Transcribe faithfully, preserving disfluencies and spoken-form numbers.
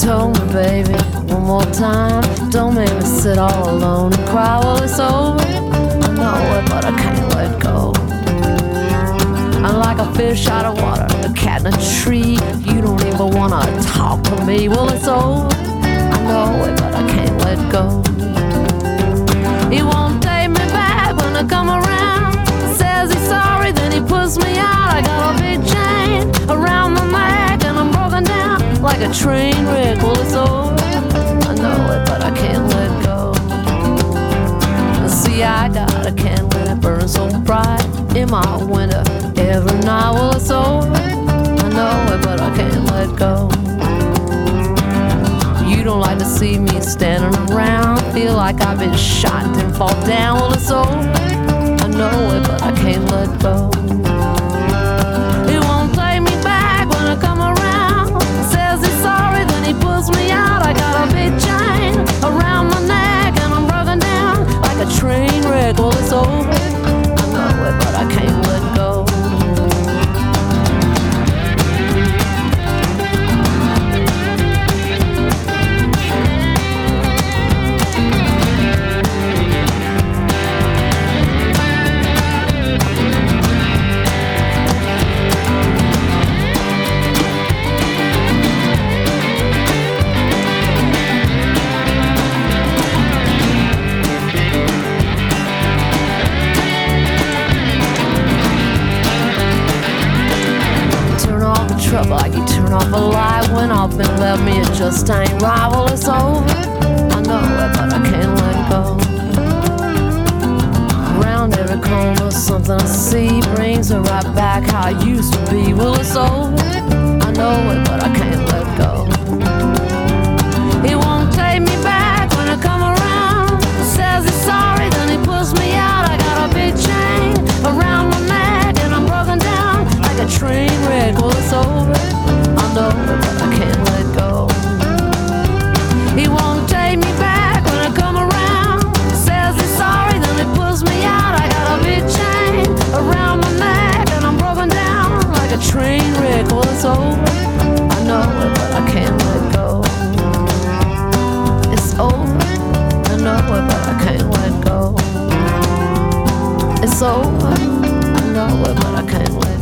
told me, baby, one more time, don't make me sit all alone and cry. Well, it's over, I know it, but I can't let go. I'm like a fish out of water, a cat in a tree. You don't even wanna talk to me. Well, it's over, I know it, but I can't let go. He won't take me back when I come around. Says he's sorry, then he puts me out. I got a big chain around my neck and I'm broken down like a train wreck. Well, it's over, I know it, but I can't let go. See, I got a candle and it burns so bright in my window every night. Well, it's over, I know it, but I can't let go. You don't like to see me standing around, feel like I've been shot and then fall down. Well, it's over, I know it, but I can't let go. He won't take me back when I come around. Says he's sorry, then he pulls me out. I got a big chain around my neck and I'm broken down like a train wreck. Well, it's over, I know it, but I can't let go. Like you turn off a light when I've been left me, it just ain't right. Well, it's over, I know it, but I can't let go. Around every corner, something I see brings her right back how I used to be. Well, it's over, I know it, but I can't let go. He won't take me back when I come around. Says he's sorry, then he pulls me out. I got a big chain around my neck and I'm broken down like a train wreck. Well, it's over, I know it, but I can't let go. He won't take me back when I come around. Says he's sorry, then he pulls me out. I got a big chain around my neck and I'm broken down like a train wreck. Well, it's over, I know it, but I can't let go. It's over, I know it, but I can't let go. It's over, I know it, but I can't let go.